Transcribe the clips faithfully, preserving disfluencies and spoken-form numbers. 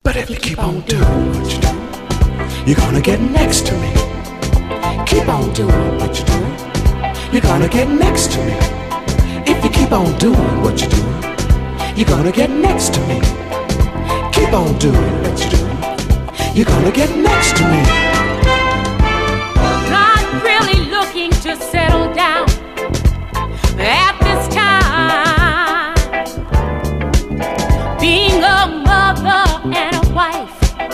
But if you keep on doing what you do, you're gonna get next to me. Keep on doing what you're doing, you're gonna get next to me. If you keep on doing what you're doing, you're gonna get next to me. Keep on doing what you're doing, you're gonna get next to me. Not really looking to settle down at this time. Being a mother and a wife,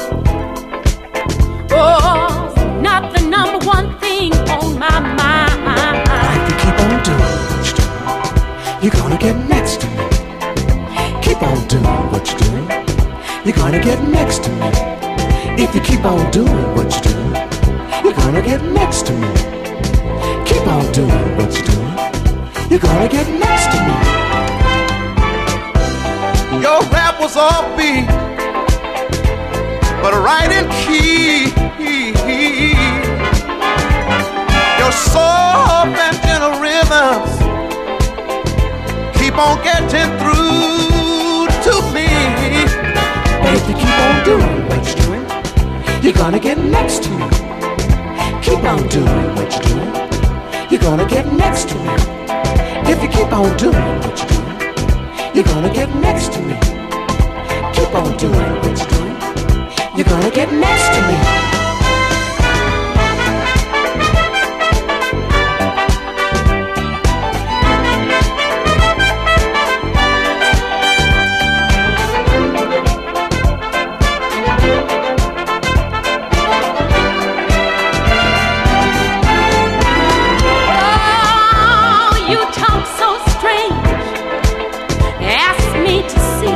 oh, not the number one thing on my mind. If you keep on doing what you're doing, you're gonna get next to me. Keep on doing what you're doing, you're gonna get next to me. If you keep on doing what you're doing, you're gonna get next to me. Keep on doing what you're doing, you're gonna get next to me. Your rap was offbeat, but right in key. Your soft and gentle rhythms keep on getting through to me. But if you keep on doing what you're doing, you're gonna get next to me. Keep on doing what you're doing, you're gonna get next to me. If you keep on doing what you're doing, you're gonna get next to me. Keep on doing what you're doing, you're gonna get next to me.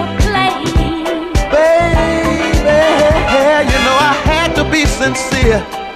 Sincere.